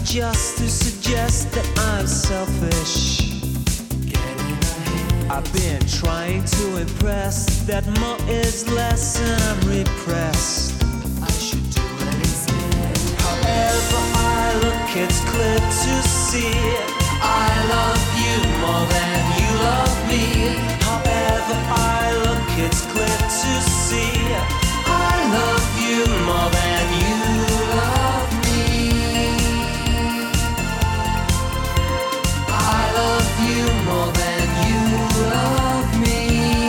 just to suggest that I'm selfish. I've been trying to impress that more is less and I'm repressed. I should do it instead. However I look, it's clear to see I love you more than you love me. However I look, it's clear to see I love you more than you love me. I love you more than you love me.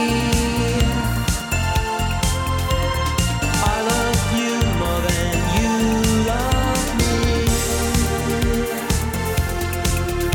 I love you more than you love me.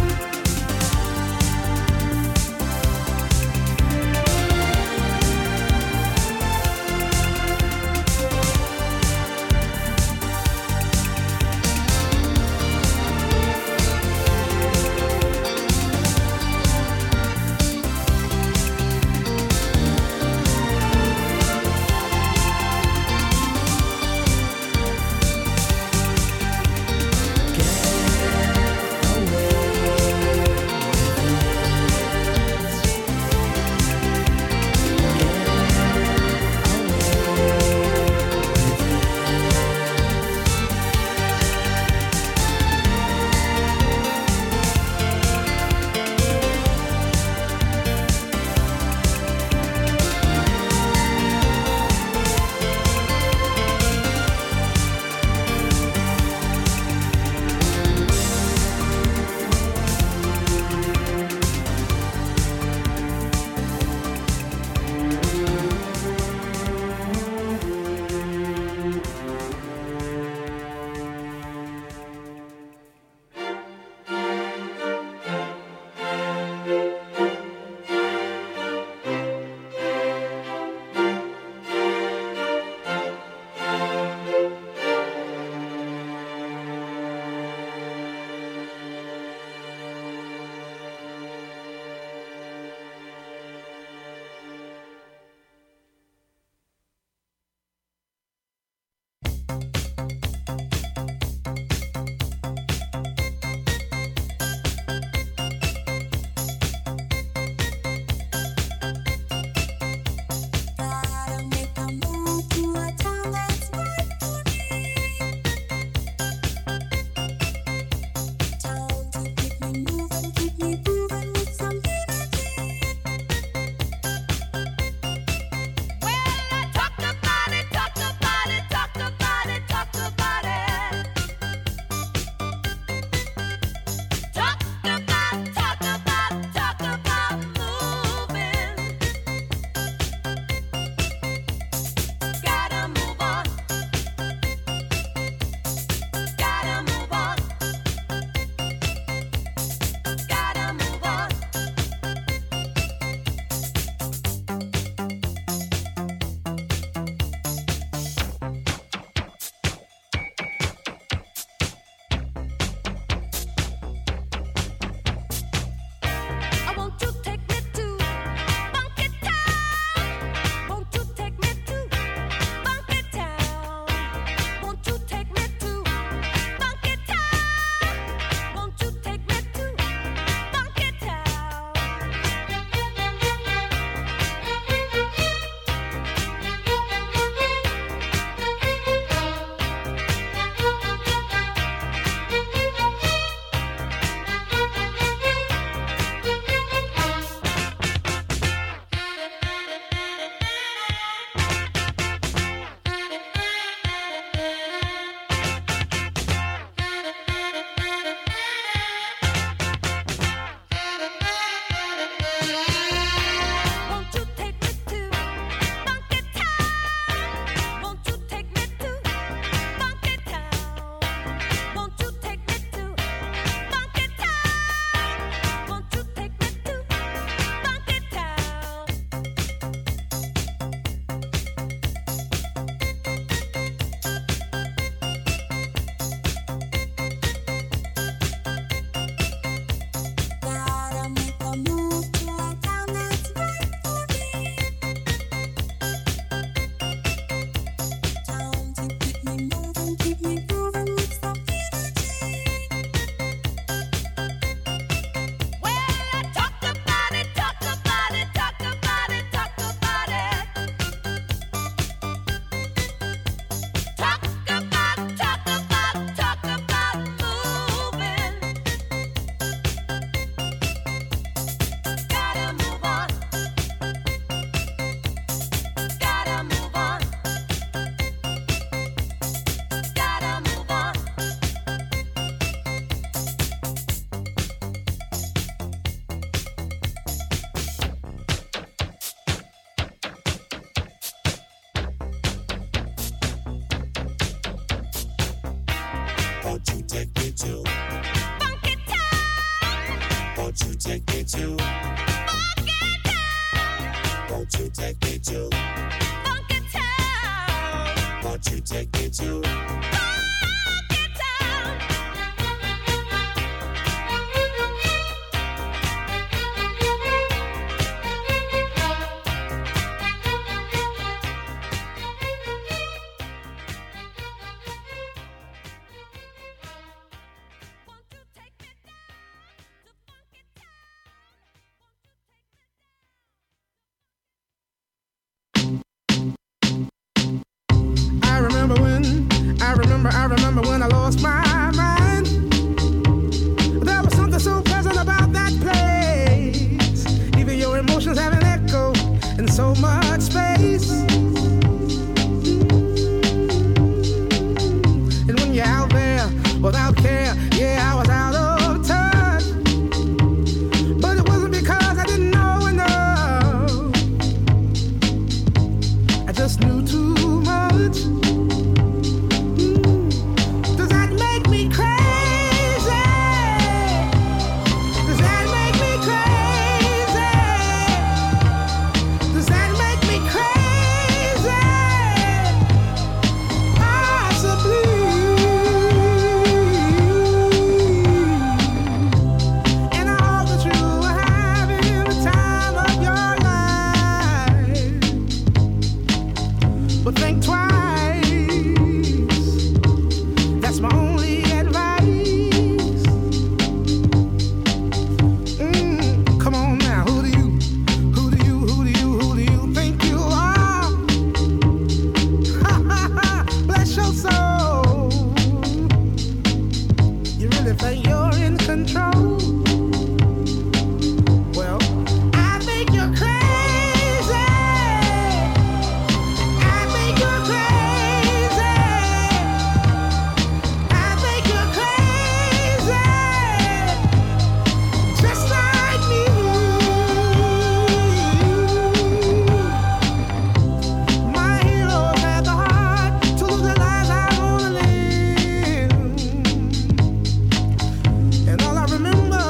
me to Funky Town? Won't you take me to Funky Town? Won't you take me to Funky Town? Won't you take me to Funky Town? I remember when I lost my mind. There was something so pleasant about that place. Even your emotions have an echo in so much space. And when you're out there without care, yeah, I was out of touch. But it wasn't because I didn't know enough. I just knew too much. Remember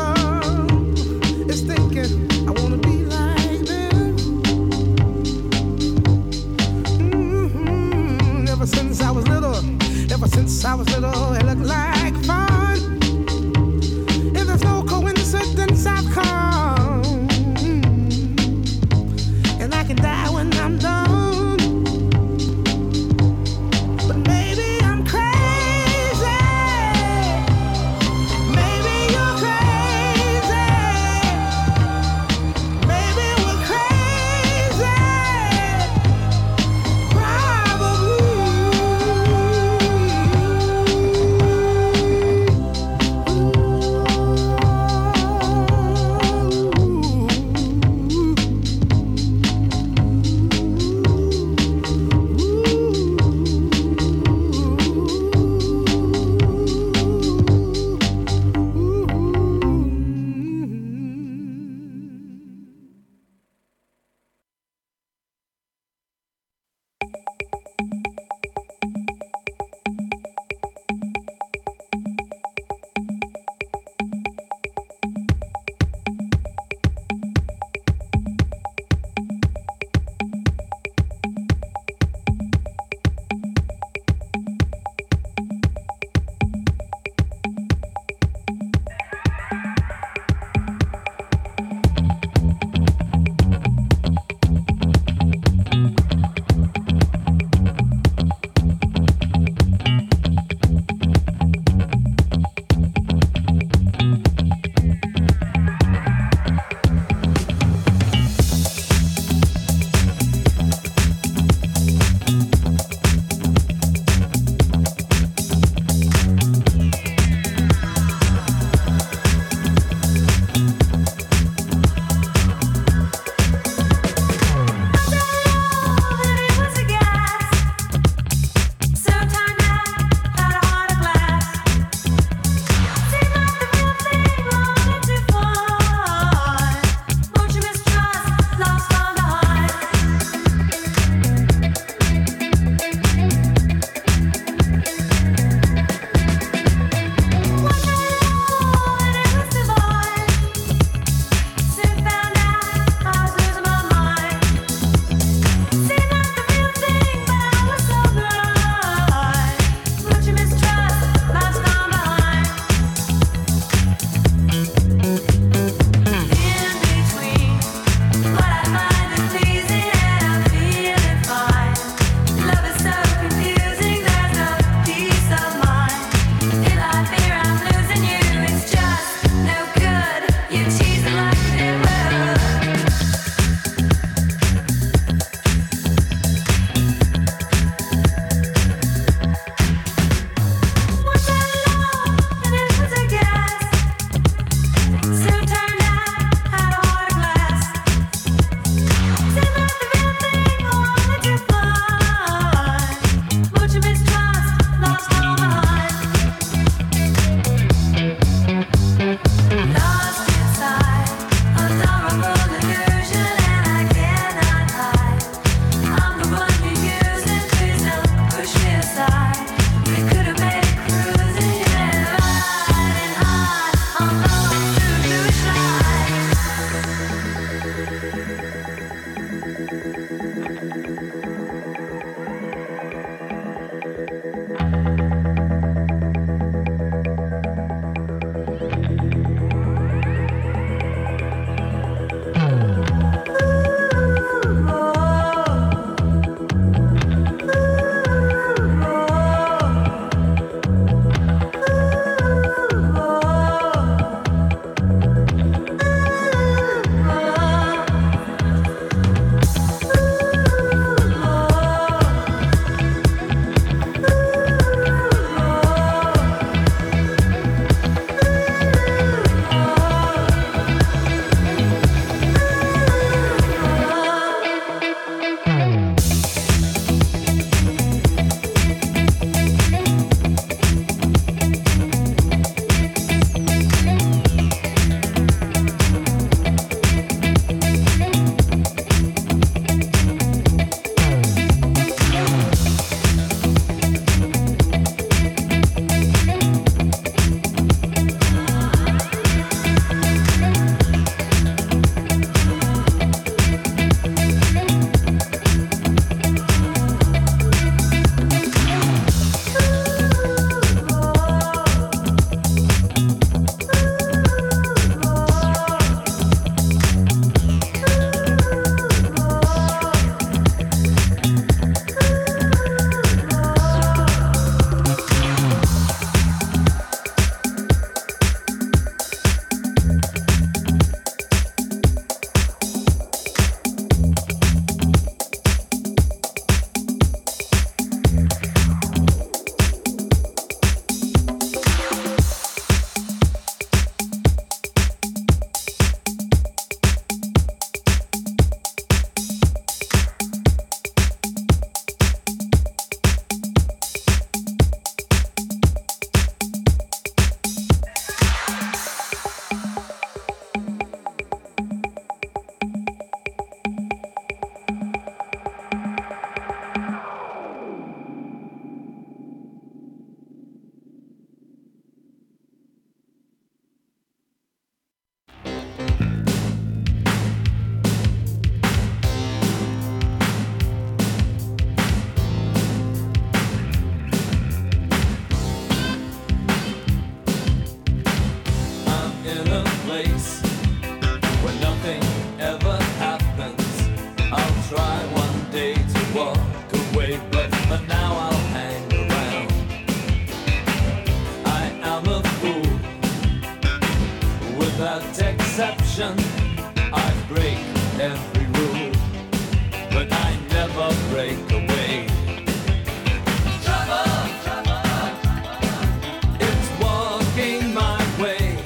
without exception. I break every rule, but I never break away. Trouble, trouble, it's walking my way.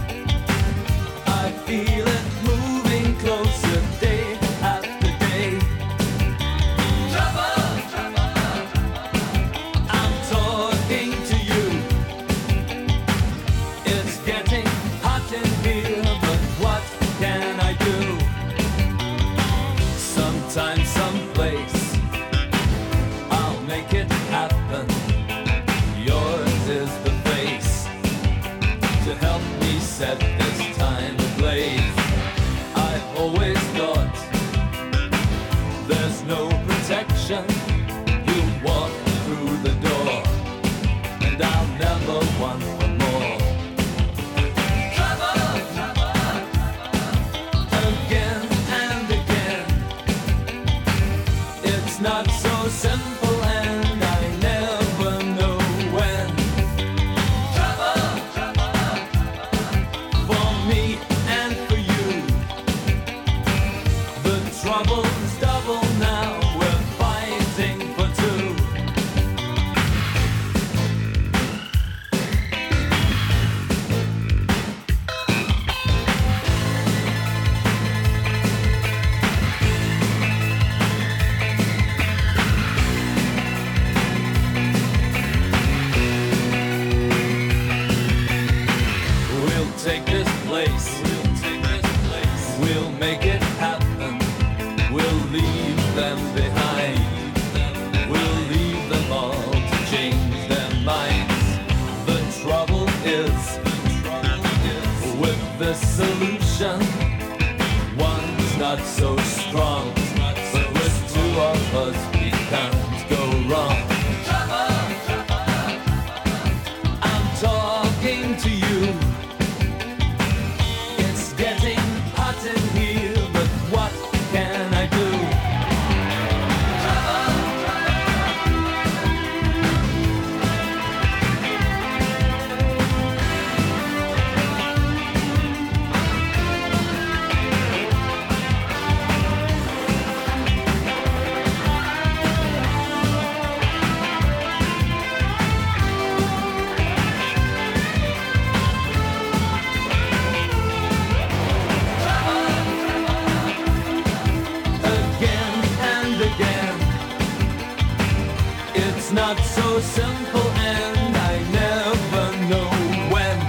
I feel it moving closer day after day. Trouble, trouble, I'm talking to you. It's getting hot in here, but what can I do? Sometime, someplace, I'll make it happen. Yours is the face to help me set this time ablaze. I've always thought there's no protection. You walk through the door, and I'll never want for more. Trouble, trouble, again and again. It's not so simple, and I never know when. Trouble, trouble, for me and for you. The trouble's double now. We're fighting for two. We'll take this place. We'll make it happen. We'll leave them behind. We'll leave them all to change their minds. The trouble is with this solution. One's not so strong, but with two of us we can't go wrong. I'm talking to you. It's getting hot in here, but what can I do? Again and again. It's not so simple, and I never know when.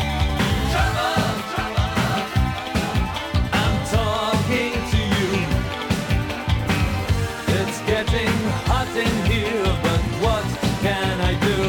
I'm talking to you. It's getting hot in here, but what can I do?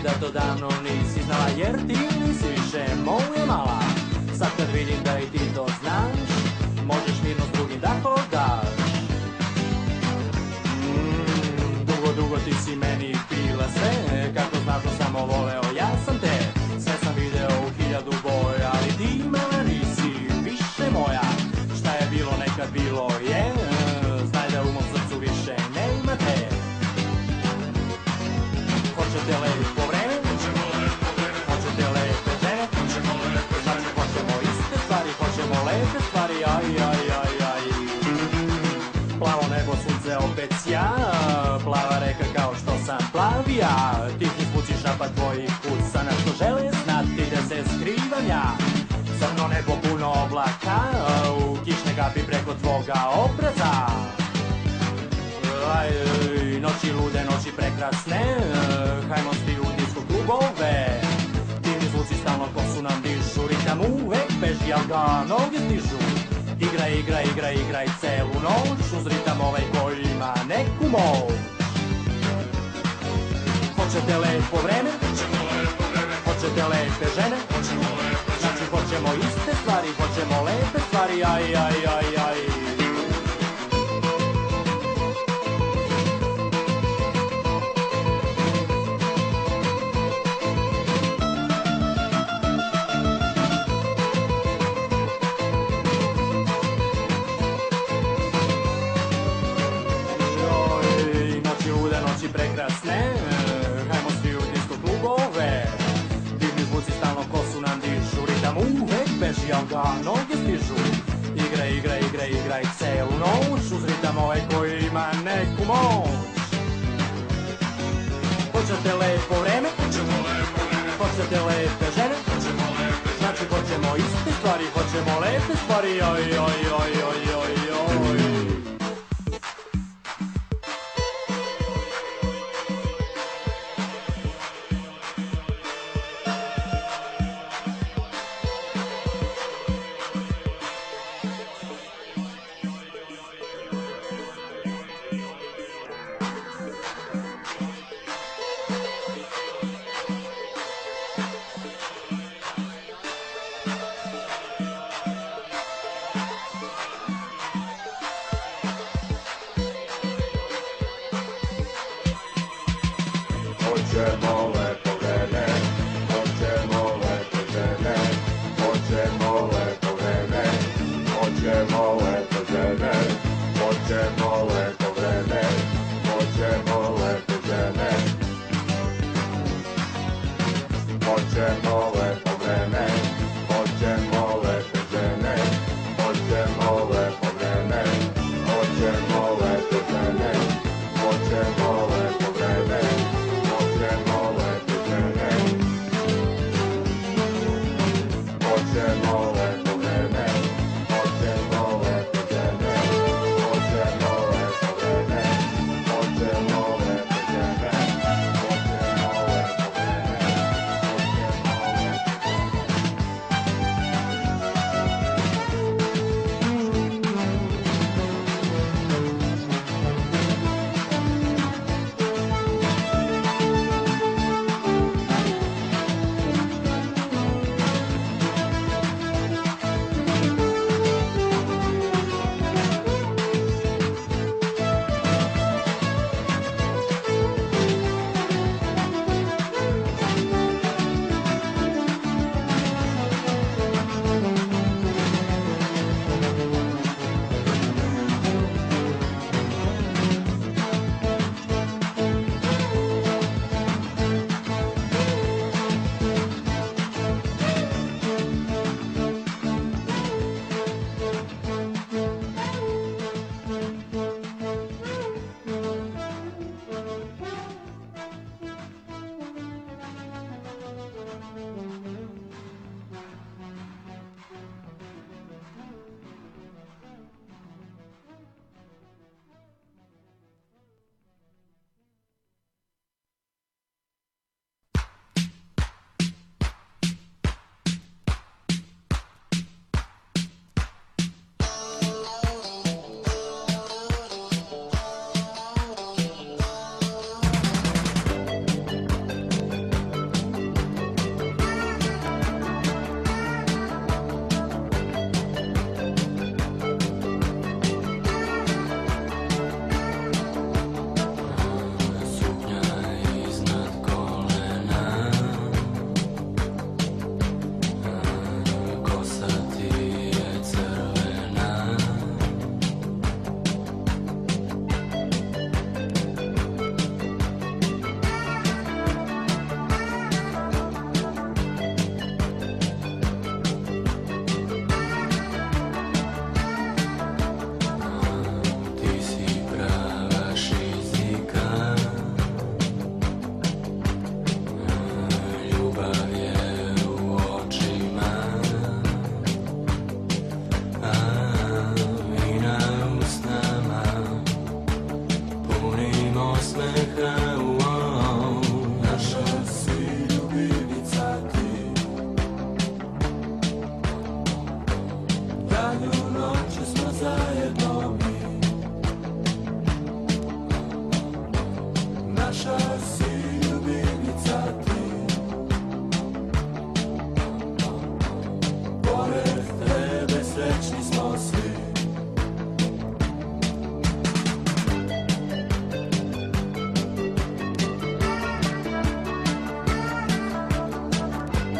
da to davno nisi znala, jer ti nisi više moja mala. Sad kad vidim da i ti to znaš, možeš mirno s drugim da hodaš. Dugo ti si meni bila sve, kako znaš da samo voleo, ja sam te. Sve sam video u 1000 boja, ali ti mene nisi više moja. Šta je bilo nekad bilo je, znaj da u mom srcu više nema te. Hoćete lepo vreme, hoćete lepe žene, znači hoćemo iste stvari, hoćemo lepe stvari, aj, aj, aj, aj. Plavo nebo, sunce opet sja, plava reka kao što sam plavija. Tihi zvuči šapat tvojih kuca, na što žele znati da se skrivam ja. Crno nebo puno oblaka, kišne gapi preko tvoga obraza. Aj, noći lude, noći prekrasne, hajmo svi u disko klubove. Divni zvuci stalno kosu nam dišu, ritam uvek beži, al ga noge stižu. Igraj celu noć, uz ritam ovaj koji ima neku moć. Hoćete lepo vreme, hoćete lepe žene, znači hoćemo iste stvari, hoćemo lepe stvari, aj, aj, aj, aj. Prekrasne, hajmo svi u disko klubove. Divni zvuci stalno kosu nam dišu, ritam uvek beži, al ga noge stižu. Igraj celu noć, uz ritam ovaj koji ima neku moć. Hoćete lepo vreme, hoćete lepe žene, znači hoćemo iste stvari, hoćemo lepe stvari, oj, oj, oj, oj, oj, oj. Hoćemo lepo vreme, hoćemo lepe žene, hoćemo lepo vreme, hoćemo lepe žene, hoćemo lepo vreme, hoćemo lepe žene, hoćemo lepo